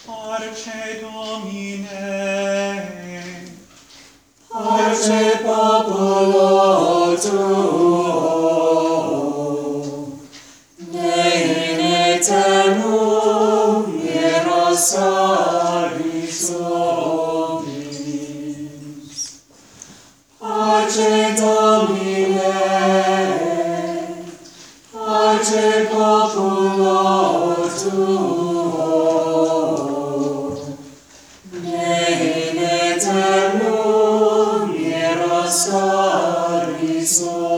Parce Domine, parce populo tuo, ne in aeternum era salis vobis. Parce Domine, parce populo tuo, ne in aeternum era salis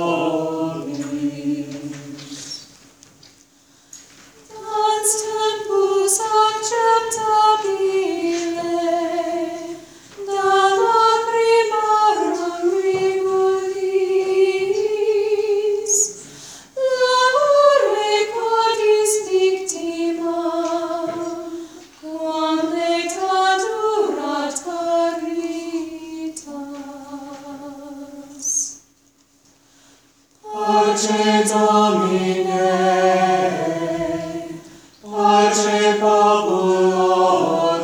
vobis. Dans tempus acceptabile, da lacrimarum rimulis, labore cordis victimam, quam lectadurat caritas. Parce Domine, parce populo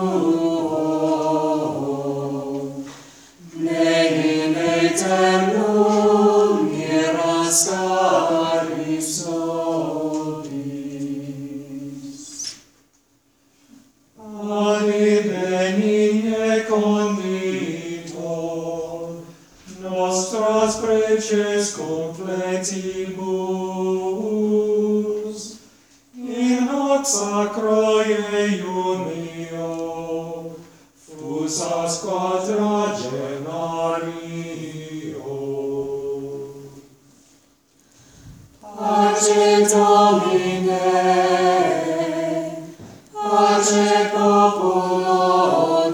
tuo, ne in aeternum era salis vobis. Adi benigne conditor, nostras preces completibus, in hoc sacro eiunio, fusas quadragenario. Parce Domine, parce populo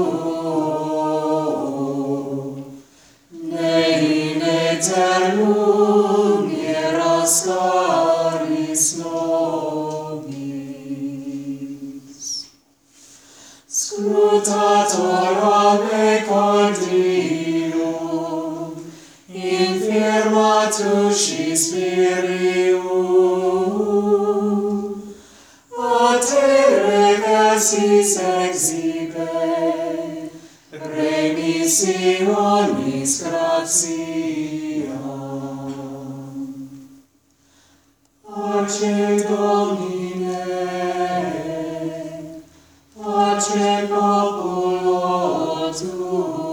tuo, ne in aeternum era salis nobis. Scrutator me cordium, infirmatus spirium, a te reversis exhibe, remissionis gratiam. Parce Domine, parce populo tuo,